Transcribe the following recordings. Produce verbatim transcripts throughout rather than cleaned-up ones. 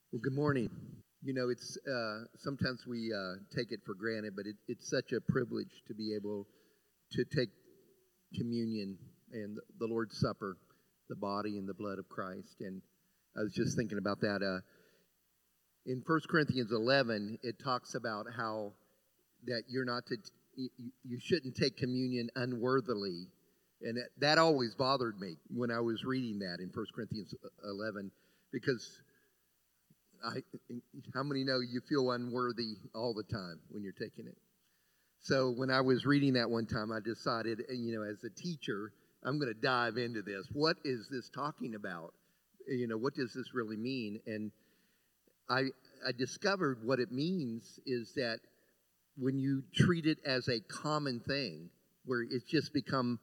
Well, good morning. You know, it's uh, sometimes we uh, take it for granted, but it, it's such a privilege to be able to take communion and the Lord's Supper, the body and the blood of Christ. And I was just thinking about that. Uh, in First Corinthians eleven, it talks about how that you're not to, you, you shouldn't take communion unworthily. And that, that always bothered me when I was reading that in First Corinthians eleven, because I, how many know you feel unworthy all the time when you're taking it? So when I was reading that one time, I decided, you know, as a teacher, I'm going to dive into this. What is this talking about? You know, what does this really mean? And I, I discovered what it means is that when you treat it as a common thing, where it's just become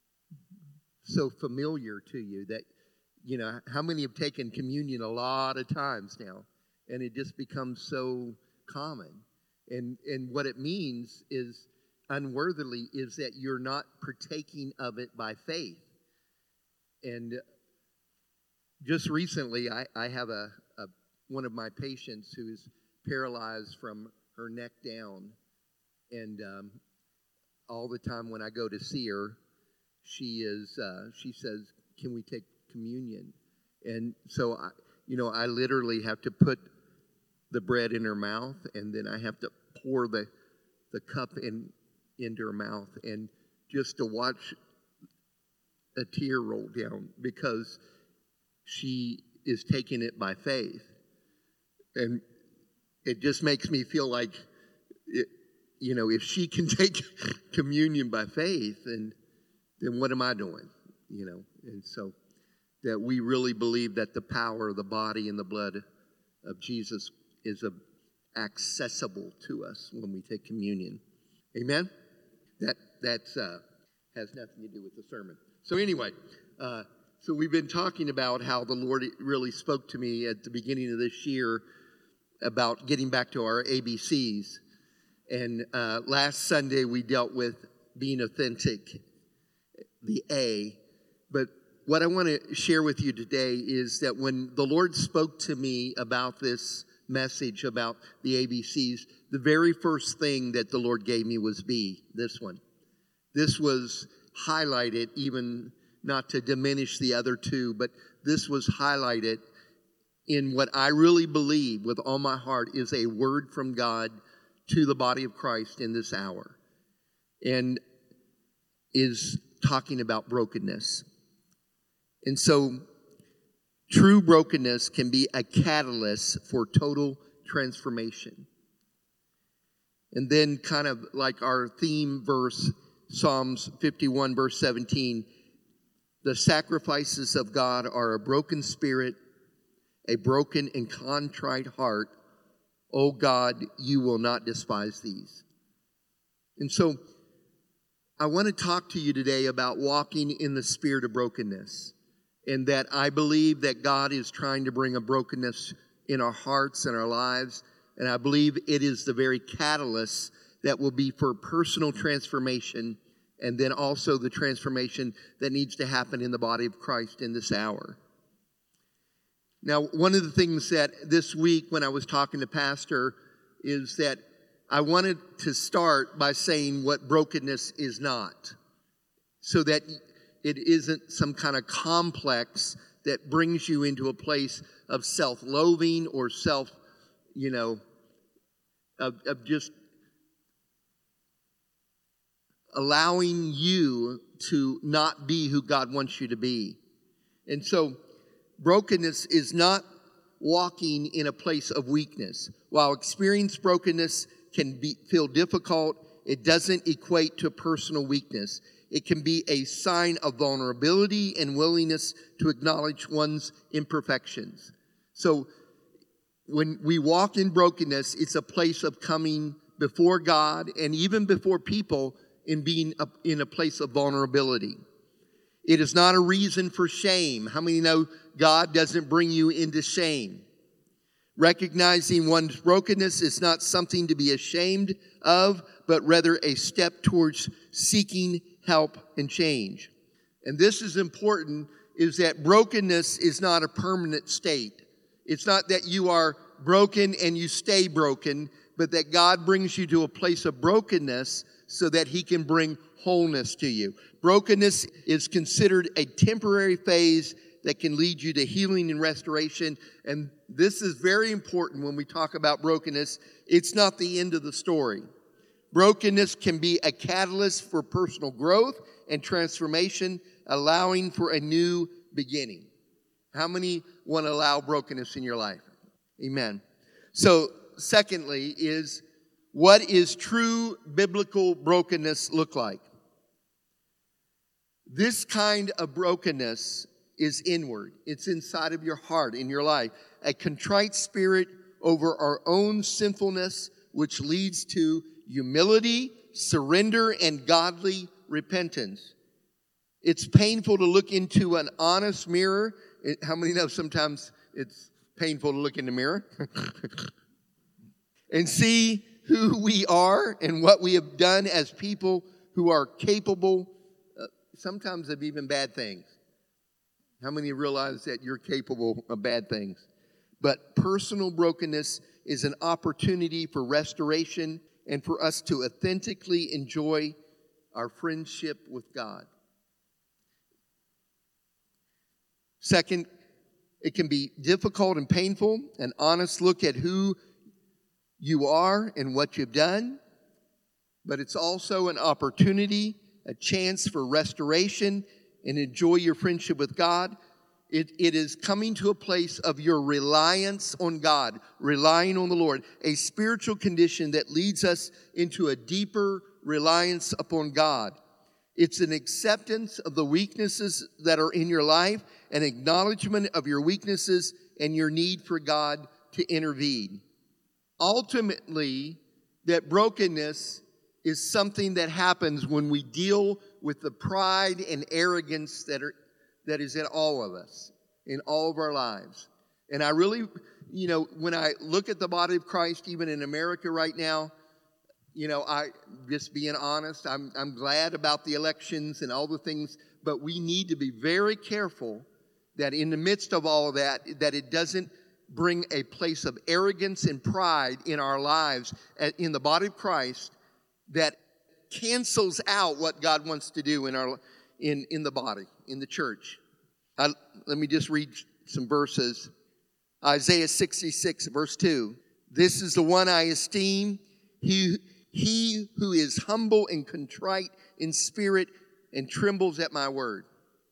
so familiar to you that, you know, how many have taken communion a lot of times now, and it just becomes so common. And and what it means is unworthily is that you're not partaking of it by faith. And just recently, I, I have a, a one of my patients who is paralyzed from her neck down, and um, all the time when I go to see her, she is uh, she says, "Can we take communion?" And so I, you know, I literally have to put the bread in her mouth, and then I have to pour the the cup in into her mouth, and just to watch a tear roll down because she is taking it by faith. And it just makes me feel like, it, you know, if she can take communion by faith, and then what am I doing? You know, and so that we really believe that the power of the body and the blood of Jesus is a, accessible to us when we take communion. Amen? That that's, uh, has nothing to do with the sermon. So anyway, uh, so we've been talking about how the Lord really spoke to me at the beginning of this year about getting back to our A B Cs. And uh, last Sunday we dealt with being authentic, the A. But what I want to share with you today is that when the Lord spoke to me about this message about the A B Cs, the very first thing that the Lord gave me was B, this one. This was highlighted, even not to diminish the other two, but this was highlighted in what I really believe with all my heart is a word from God to the body of Christ in this hour, and is talking about brokenness. And so true brokenness can be a catalyst for total transformation. And then kind of like our theme verse, Psalms fifty-one, verse seventeen, the sacrifices of God are a broken spirit, a broken and contrite heart. O God, you will not despise these. And so I want to talk to you today about walking in the spirit of brokenness. And that I believe that God is trying to bring a brokenness in our hearts and our lives. And I believe it is the very catalyst that will be for personal transformation, and then also the transformation that needs to happen in the body of Christ in this hour. Now, one of the things that this week when I was talking to Pastor is that I wanted to start by saying what brokenness is not, so that it isn't some kind of complex that brings you into a place of self-loathing or self, you know, of, of just allowing you to not be who God wants you to be. And so brokenness is not walking in a place of weakness. While experiencing brokenness can be, feel difficult, it doesn't equate to personal weakness. It can be a sign of vulnerability and willingness to acknowledge one's imperfections. So when we walk in brokenness, it's a place of coming before God and even before people in being a, in a place of vulnerability. It is not a reason for shame. How many know God doesn't bring you into shame? Recognizing one's brokenness is not something to be ashamed of, but rather a step towards seeking help and change. And this is important, is that brokenness is not a permanent state. It's not that you are broken and you stay broken, but that God brings you to a place of brokenness so that he can bring wholeness to you. Brokenness is considered a temporary phase that can lead you to healing and restoration. And this is very important when we talk about brokenness. It's not the end of the story. Brokenness can be a catalyst for personal growth and transformation, allowing for a new beginning. How many want to allow brokenness in your life? Amen. So, secondly, is what is true biblical brokenness look like? This kind of brokenness is inward. It's inside of your heart, in your life. A contrite spirit over our own sinfulness, which leads to humility, surrender, and godly repentance. It's painful to look into an honest mirror. It, how many know sometimes it's painful to look in the mirror? And see who we are and what we have done as people who are capable, uh, sometimes of even bad things. How many realize that you're capable of bad things? But personal brokenness is an opportunity for restoration and for us to authentically enjoy our friendship with God. Second, it can be difficult and painful, an honest look at who you are and what you've done, but it's also an opportunity, a chance for restoration and enjoy your friendship with God. It, it is coming to a place of your reliance on God, relying on the Lord, a spiritual condition that leads us into a deeper reliance upon God. It's an acceptance of the weaknesses that are in your life, an acknowledgement of your weaknesses and your need for God to intervene. Ultimately, that brokenness is something that happens when we deal with the pride and arrogance that are that is in all of us, in all of our lives. And I really, you know, when I look at the body of Christ, even in America right now, you know, I just being honest, I'm I'm glad about the elections and all the things, but we need to be very careful that in the midst of all of that, that it doesn't bring a place of arrogance and pride in our lives in the body of Christ that cancels out what God wants to do in our in, in the body, in the church. I, let me just read some verses. Isaiah sixty-six, verse two. This is the one I esteem, he, he who is humble and contrite in spirit and trembles at my word.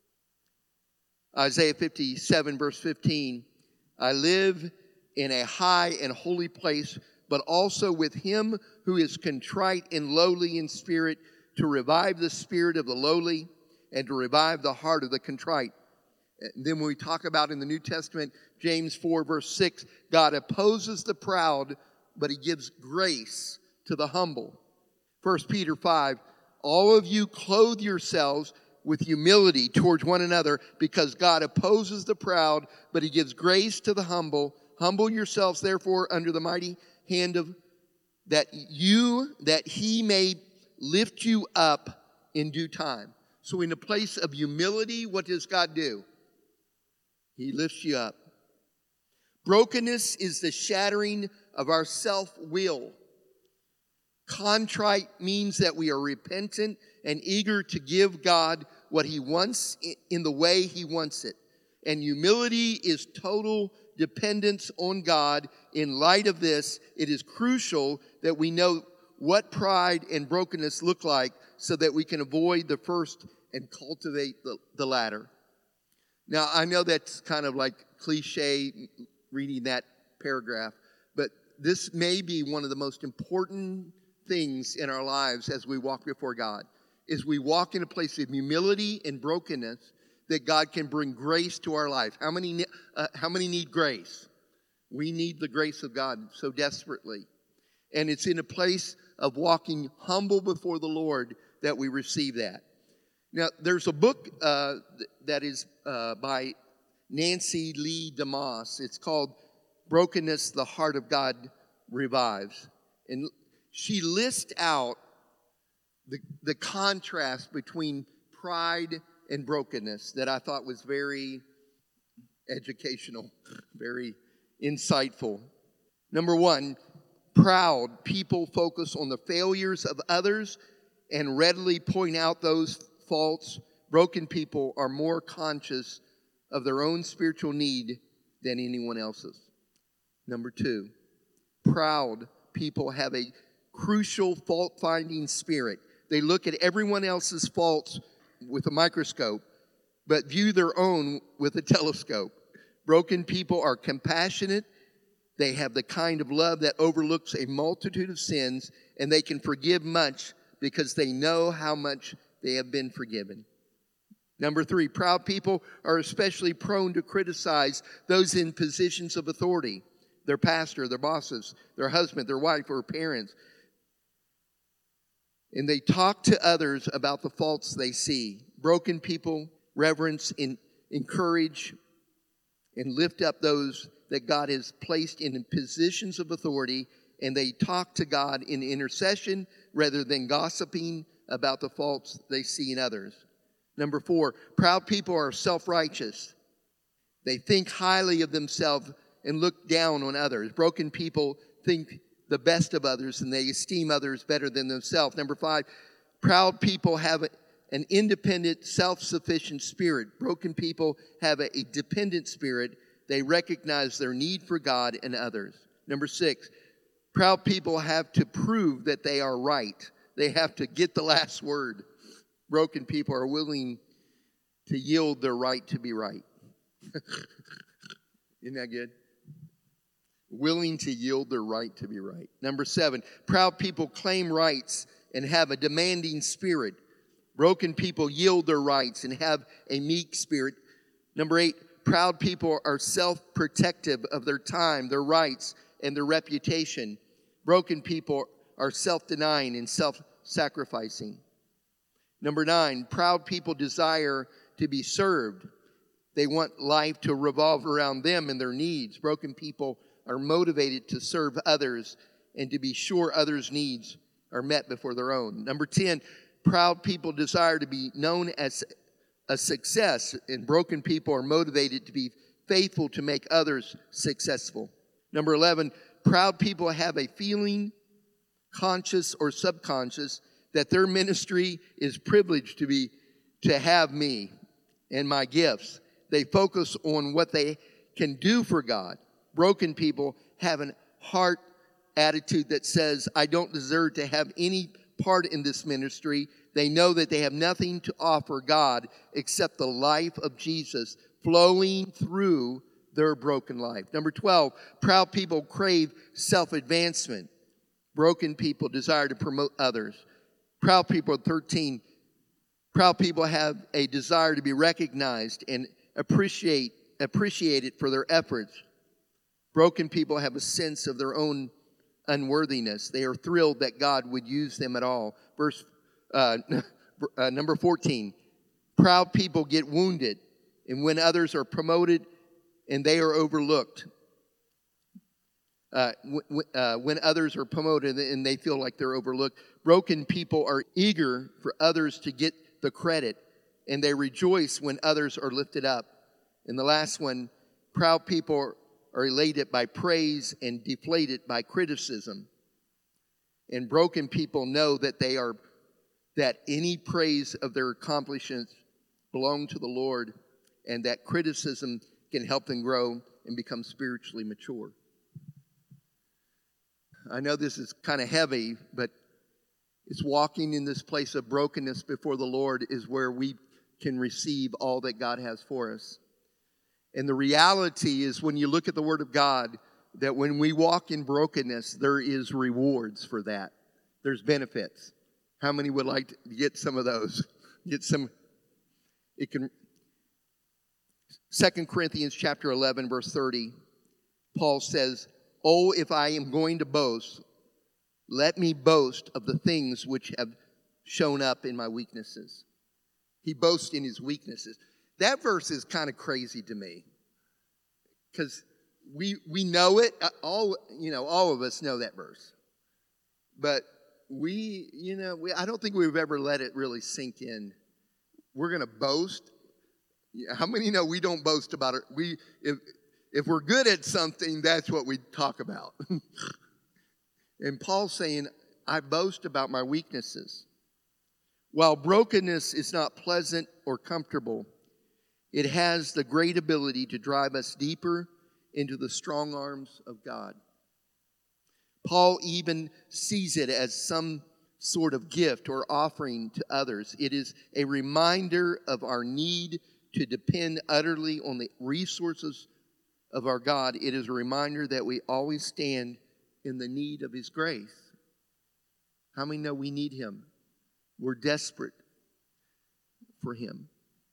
Isaiah fifty-seven, verse fifteen. I live in a high and holy place, but also with him who is contrite and lowly in spirit, to revive the spirit of the lowly and to revive the heart of the contrite. And then when we talk about in the New Testament, James four, verse six, God opposes the proud, but he gives grace to the humble. First Peter five, all of you clothe yourselves with humility towards one another, because God opposes the proud, but he gives grace to the humble. Humble yourselves, therefore, under the mighty hand of that you, that he may lift you up in due time. So in a place of humility, what does God do? He lifts you up. Brokenness is the shattering of our self-will. Contrite means that we are repentant and eager to give God what he wants in the way he wants it. And humility is total dependence on God. In light of this, it is crucial that we know what pride and brokenness look like so that we can avoid the first and cultivate the, the latter. Now, I know that's kind of like cliche reading that paragraph, but this may be one of the most important things in our lives as we walk before God. Is we walk in a place of humility and brokenness that God can bring grace to our life. How many, uh, how many need grace? We need the grace of God so desperately. And it's in a place of walking humble before the Lord that we receive that. Now, there's a book uh, that is uh, by Nancy Lee DeMoss. It's called Brokenness, the Heart of God Revives. And she lists out the, the contrast between pride and brokenness that I thought was very educational, very insightful. Number one, proud people focus on the failures of others and readily point out those faults. Broken people are more conscious of their own spiritual need than anyone else's. Number two, proud people have a crucial fault-finding spirit. They look at everyone else's faults with a microscope, but view their own with a telescope. Broken people are compassionate. They have the kind of love that overlooks a multitude of sins, and they can forgive much because they know how much they have been forgiven. Number three, proud people are especially prone to criticize those in positions of authority, their pastor, their bosses, their husband, their wife, or parents. And they talk to others about the faults they see. Broken people reverence and encourage and lift up those that God has placed in positions of authority, and they talk to God in intercession rather than gossiping about the faults they see in others. Number four, proud people are self-righteous. They think highly of themselves and look down on others. Broken people think the best of others, and they esteem others better than themselves. Number five, proud people have an independent, self-sufficient spirit. Broken people have a, a dependent spirit. They recognize their need for God and others. Number six, proud people have to prove that they are right. They have to get the last word. Broken people are willing to yield their right to be right. Isn't that good? Willing to yield their right to be right. Number seven, proud people claim rights and have a demanding spirit. Broken people yield their rights and have a meek spirit. Number eight, proud people are self-protective of their time, their rights, and their reputation. Broken people are self-denying and self-sacrificing. Number nine, proud people desire to be served. They want life to revolve around them and their needs. Broken people are motivated to serve others and to be sure others' needs are met before their own. Number ten, proud people desire to be known as a success, and broken people are motivated to be faithful to make others successful. Number eleven, proud people have a feeling, conscious or subconscious, that their ministry is privileged to be to have me and my gifts. They focus on what they can do for God. Broken people have a heart attitude that says, I don't deserve to have any part in this ministry. They know that they have nothing to offer God except the life of Jesus flowing through their broken life. Number twelve, proud people crave self-advancement. Broken people desire to promote others. Proud people, thirteen, proud people have a desire to be recognized and appreciate appreciated for their efforts. Broken people have a sense of their own unworthiness. They are thrilled that God would use them at all. Verse uh, uh, number fourteen, proud people get wounded, and when others are promoted and they are overlooked. Uh, w- uh, when others are promoted and they feel like they're overlooked. Broken people are eager for others to get the credit, and they rejoice when others are lifted up. And the last one, proud people are elated by praise and deflated by criticism. And broken people know that they are that any praise of their accomplishments belong to the Lord, and that criticism can help them grow and become spiritually mature. I know this is kind of heavy, but it's walking in this place of brokenness before the Lord is where we can receive all that God has for us. And the reality is, when you look at the Word of God, that when we walk in brokenness, there is rewards for that. There's benefits. How many would like to get some of those? Get some. It can. Second Corinthians chapter eleven, verse thirty, Paul says, "Oh, if I am going to boast, let me boast of the things which have shown up in my weaknesses." He boasts in his weaknesses. That verse is kind of crazy to me, because we we know it. All you know, all of us know that verse, but we, you know, we, I don't think we've ever let it really sink in. We're going to boast. How many know we don't boast about it? We if if we're good at something, that's what we talk about. And Paul's saying, I boast about my weaknesses. While brokenness is not pleasant or comfortable, it has the great ability to drive us deeper into the strong arms of God. Paul even sees it as some sort of gift or offering to others. It is a reminder of our need to depend utterly on the resources of our God. It is a reminder that we always stand in the need of His grace. How many know we need Him? We're desperate for Him.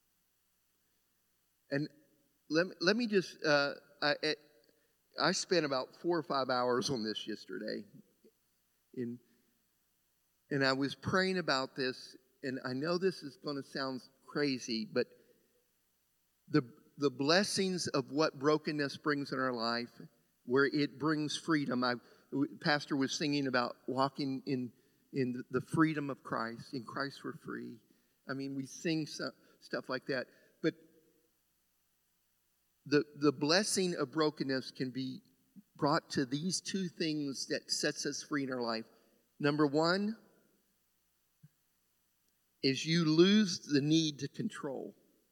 And let, let me just, uh, I, I spent about four or five hours on this yesterday. In, and I was praying about this, and I know this is going to sound crazy, but the the blessings of what brokenness brings in our life, where it brings freedom. I, Pastor was singing about walking in in the freedom of Christ. In Christ we're free. I mean, we sing some, stuff like that. But the the blessing of brokenness can be brought to these two things that sets us free in our life. Number one is you lose the need to control.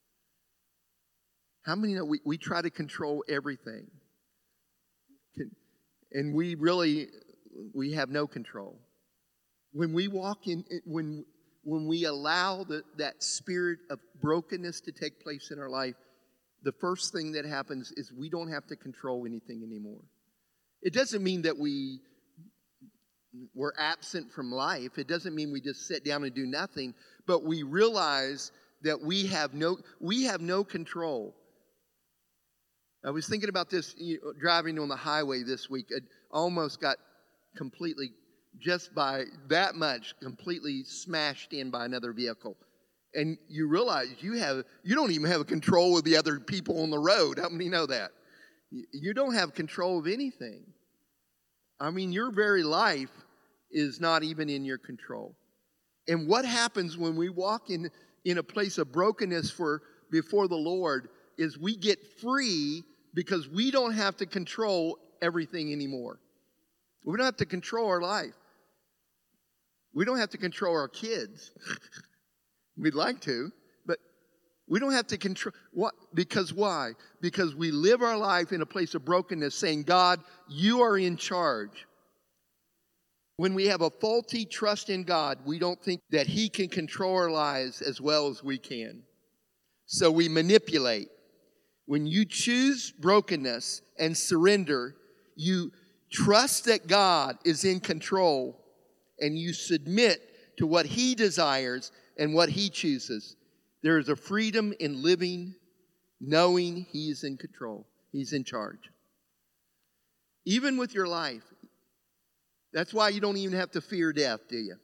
How many know we, we try to control everything? And we really, we have no control. When we walk in, when when we allow the, that spirit of brokenness to take place in our life, the first thing that happens is we don't have to control anything anymore. It doesn't mean that we, we're absent from life. It doesn't mean we just sit down and do nothing. But we realize that we have no, we have no control. I was thinking about this, you know, driving on the highway this week. I almost got completely, just by that much, completely smashed in by another vehicle. And you realize you have, you don't even have a control of the other people on the road. How many know that? You don't have control of anything. I mean, your very life is not even in your control. And what happens when we walk in, in a place of brokenness for before the Lord is we get free because we don't have to control everything anymore. We don't have to control our life. We don't have to control our kids. We'd like to, but we don't have to control. What? Because why? Because we live our life in a place of brokenness saying, God, you are in charge. When we have a faulty trust in God, we don't think that He can control our lives as well as we can. So we manipulate. When you choose brokenness and surrender, you trust that God is in control and you submit to what He desires and what He chooses. There is a freedom in living, knowing He is in control. He's in charge. Even with your life. That's why you don't even have to fear death, do you?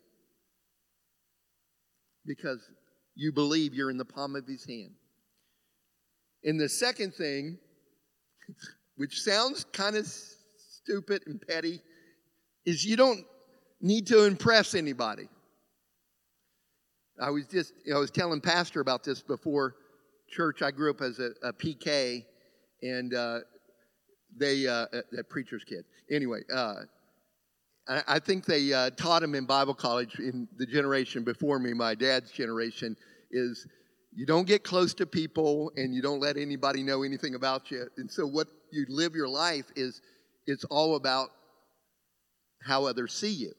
Because you believe you're in the palm of His hand. And the second thing, which sounds kind of stupid and petty, is you don't need to impress anybody. I was just, you know, I was telling Pastor about this before church. I grew up as a, a P K, and uh, they, uh, a, a preacher's kid. Anyway, uh, I, I think they uh, taught him in Bible college in the generation before me, my dad's generation, is you don't get close to people and you don't let anybody know anything about you. And so what you live your life is, it's all about how others see you.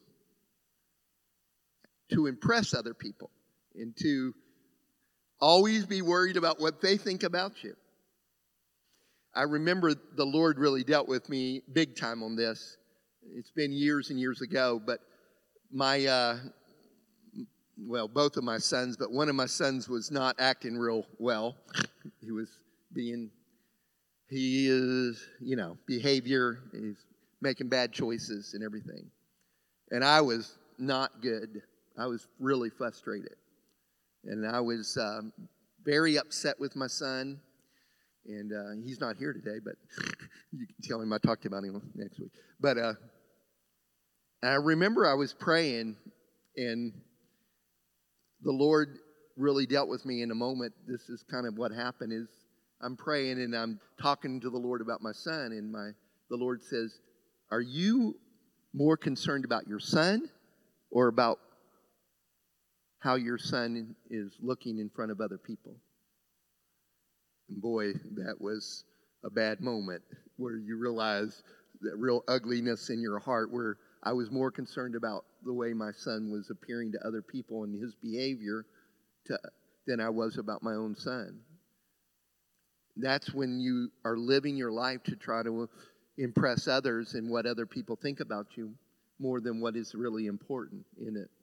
To impress other people and to always be worried about what they think about you. I remember the Lord really dealt with me big time on this. It's been years and years ago, but my, uh, well, both of my sons, but one of my sons was not acting real well. He was being, he is, you know, behavior, he's making bad choices and everything. And I was not good. I was really frustrated. And I was um, very upset with my son. And uh, he's not here today, but you can tell him I talked about him next week. But uh, I remember I was praying, and the Lord really dealt with me in a moment. This is kind of what happened is I'm praying and I'm talking to the Lord about my son, and my the Lord says, are you more concerned about your son or about how your son is looking in front of other people? And boy, that was a bad moment where you realize that real ugliness in your heart, where I was more concerned about the way my son was appearing to other people and his behavior to, than I was about my own son. That's when you are living your life to try to impress others and what other people think about you more than what is really important in it.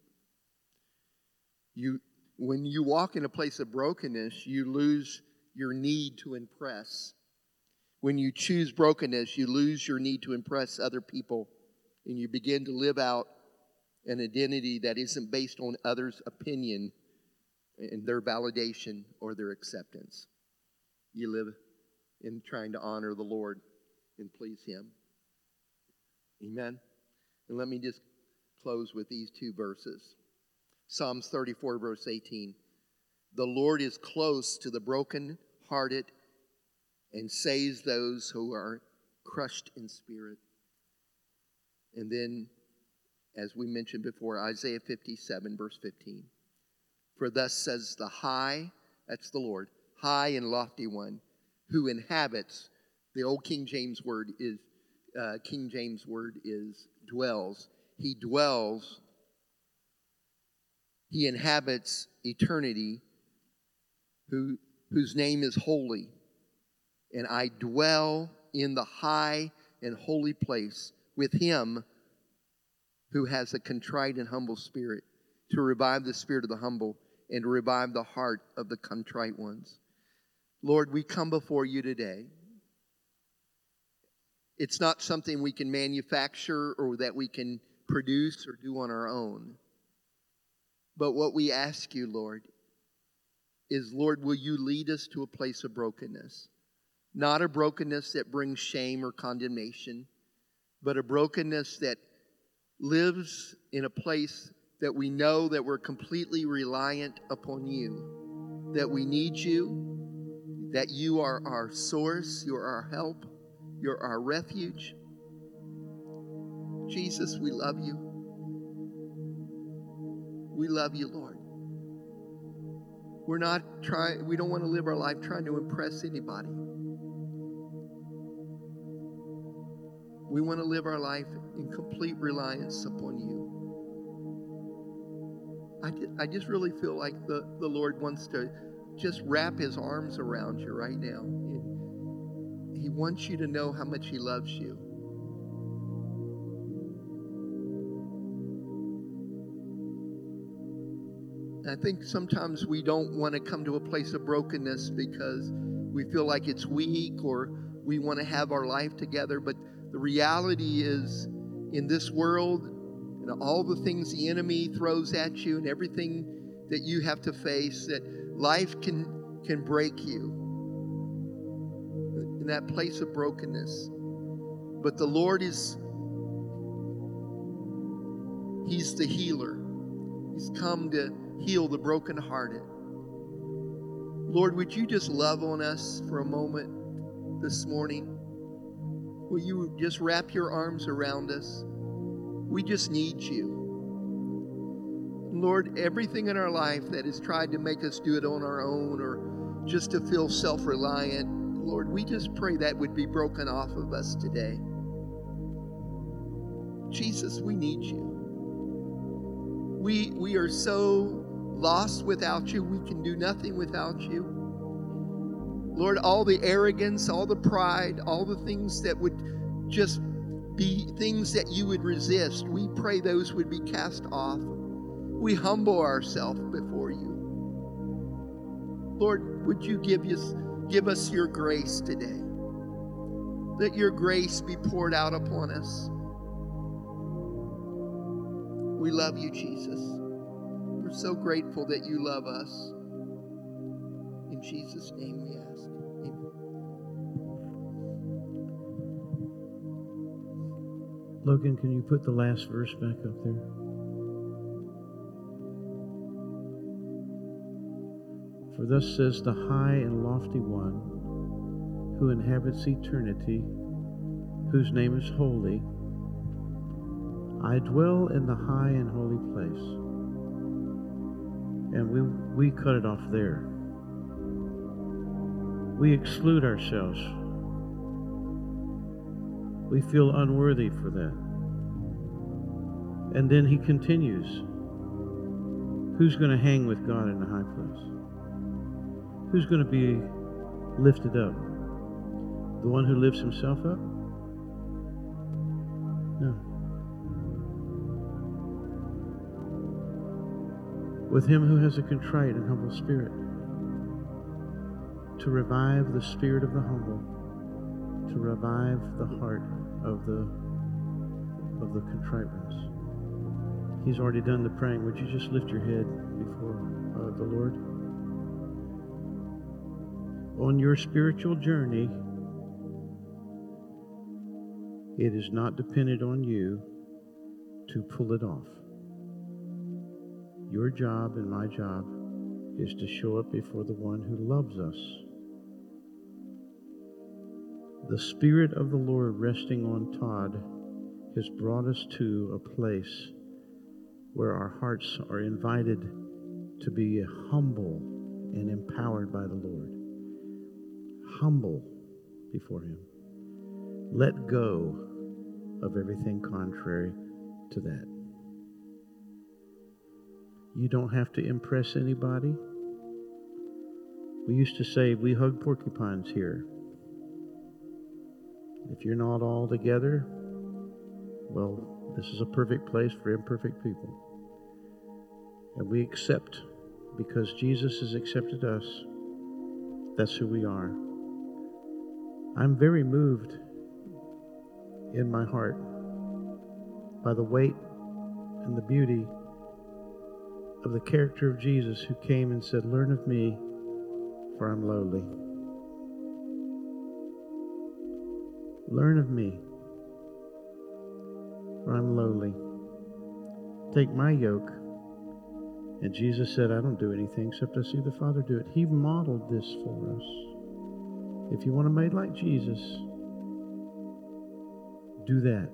You, when you walk in a place of brokenness, you lose your need to impress. When you choose brokenness, you lose your need to impress other people, and you begin to live out an identity that isn't based on others' opinion and their validation or their acceptance. You live in trying to honor the Lord and please Him. Amen? And let me just close with these two verses. Psalms thirty-four, verse eighteen. The Lord is close to the brokenhearted and saves those who are crushed in spirit. And then, as we mentioned before, Isaiah fifty-seven, verse fifteen. For thus says the high, that's the Lord, high and lofty one, who inhabits, the old King James word is, uh, King James word is dwells. He dwells, he inhabits eternity, who whose name is holy. And I dwell in the high and holy place with him who has a contrite and humble spirit, to revive the spirit of the humble and to revive the heart of the contrite ones. Lord, we come before you today. It's not something we can manufacture or that we can produce or do on our own. But what we ask you, Lord, is, Lord, will you lead us to a place of brokenness? Not a brokenness that brings shame or condemnation, but a brokenness that lives in a place that we know that we're completely reliant upon you, that we need you, that you are our source, you're our help, you're our refuge. Jesus, we love you. We love you, Lord. We're not trying, we don't want to live our life trying to impress anybody. We want to live our life in complete reliance upon you. I, I just really feel like the, the Lord wants to just wrap his arms around you right now. And he wants you to know how much he loves you. And I think sometimes we don't want to come to a place of brokenness because we feel like it's weak or we want to have our life together. But the reality is, in this world, and all the things the enemy throws at you and everything that you have to face, that life can, can break you in that place of brokenness. But the Lord is, he's the healer. He's come to heal the brokenhearted. Lord, would you just love on us for a moment this morning? Will you just wrap your arms around us? We just need you. Lord, everything in our life that has tried to make us do it on our own or just to feel self-reliant, Lord, we just pray that would be broken off of us today. Jesus, we need you. We, we are so lost without you. We can do nothing without you. Lord, all the arrogance, all the pride, all the things that would just be things that you would resist, we pray those would be cast off. We humble ourselves before you. Lord, would you give us, give us your grace today? Let your grace be poured out upon us. We love you, Jesus. We're so grateful that you love us. In Jesus' name we ask. Amen. Logan, can you put the last verse back up there? For thus says the high and lofty one, who inhabits eternity, whose name is holy, I dwell in the high and holy place. And we, we cut it off there. We exclude ourselves. We feel unworthy for that. And then he continues. Who's going to hang with God in the high place? Who's going to be lifted up? The one who lifts himself up? No. With him who has a contrite and humble spirit, to revive the spirit of the humble, to revive the heart of the of the contrite ones. He's already done the praying. Would you just lift your head before uh, the Lord? On your spiritual journey, it is not dependent on you to pull it off. Your job and my job is to show up before the one who loves us. The Spirit of the Lord resting on Todd has brought us to a place where our hearts are invited to be humble and empowered by the Lord. Humble before him. Let go of everything contrary to that. You don't have to impress anybody. We used to say we hug porcupines here. If you're not all together, well, this is a perfect place for imperfect people. And we accept because Jesus has accepted us. That's who we are. I'm very moved in my heart by the weight and the beauty of the character of Jesus, who came and said, "Learn of me, for I'm lowly." Learn of me, for I'm lowly. Take my yoke. And Jesus said, I don't do anything except I see the Father do it. He modeled this for us. If you want to be made like Jesus, do that.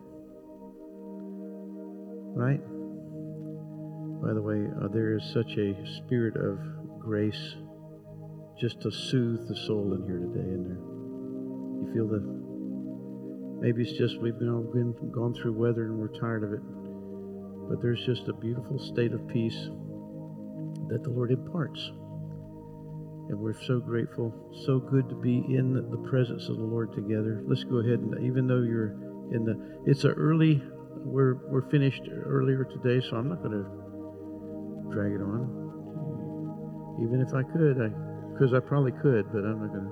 Right? By the way, uh, there is such a spirit of grace just to soothe the soul in here today, isn't there? You feel the... Maybe it's just we've been, been gone through weather and we're tired of it. But there's just a beautiful state of peace that the Lord imparts. And we're so grateful. So good to be in the presence of the Lord together. Let's go ahead and, even though you're in the... It's a early... We're, we're finished earlier today, so I'm not going to drag it on. Even if I could, I because I probably could, but I'm not going to.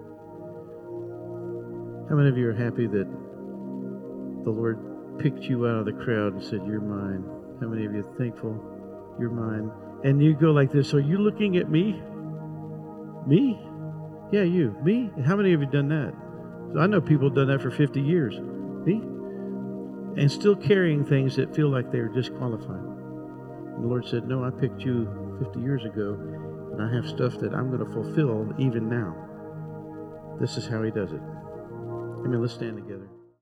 How many of you are happy that the Lord picked you out of the crowd and said, "You're mine"? How many of you are thankful? You're mine. And you go like this, "Are you looking at me? Me? Yeah, you. Me? How many of you done that?" So I know people have done that for fifty years. Me? And still carrying things that feel like they're disqualified. And the Lord said, "No, I picked you fifty years ago, and I have stuff that I'm going to fulfill even now." This is how he does it. Amen. Let's stand together.